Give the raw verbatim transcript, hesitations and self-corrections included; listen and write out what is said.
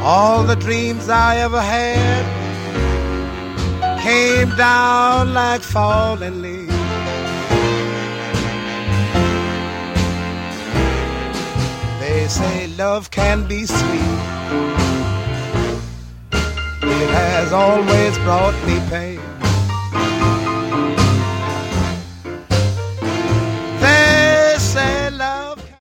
All the dreams I ever had came down like falling leaves. They say love can be sweet. It has always brought me pain.